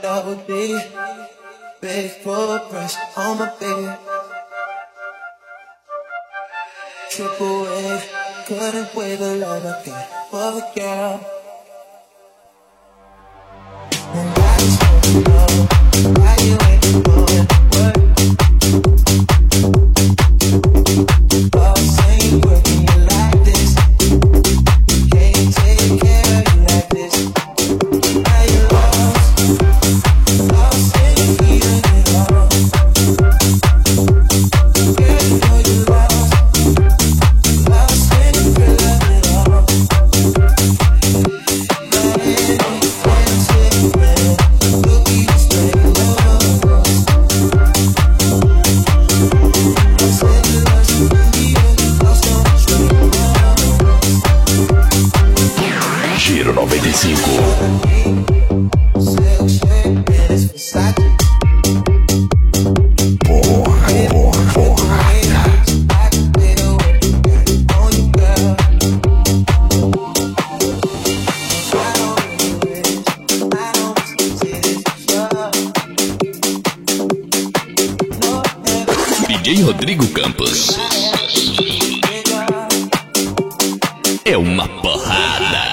double D, big full press on my bed. Triple A, couldn't wait the love I got for the girl. And I just wanna know why you ain't going to work. Boss ain't working you like this. Can't take care of you like this. Now you're lost in the heat of it all. Girl, you know you're lost in the thrill of it all. Miami, Amsterdam, cookies, straight love. Los Angeles, India, lost on the straight love. Giro 95. Silk shirt, and it's Versace. DJ Rodrigo Campos. É uma porrada.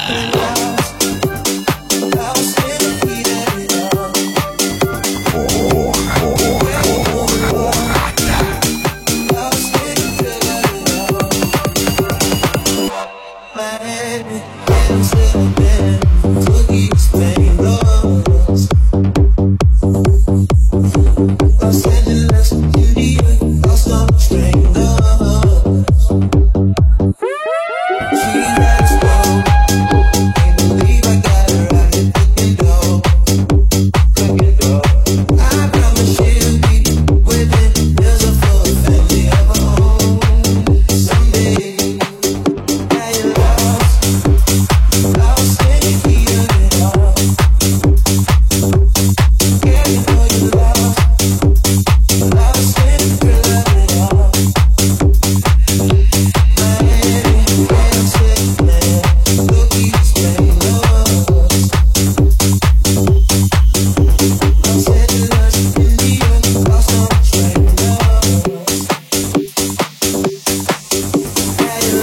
Los Angeles, India, lost on the straight love. She likes gold. Can't believe I got her out here cooking dough. Cooking dough. I promise she'll be within meals of full family of her own. Someday, now you're lost in the heat of it all. Girl, you know you're lost in the thrill of it all. Miami, Amsterdam, cookies, straight love. Los Angeles, India, lost on the straight love. Now you're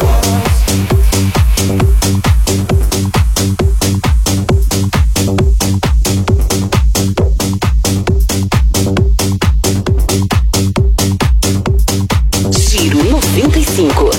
Giro 95.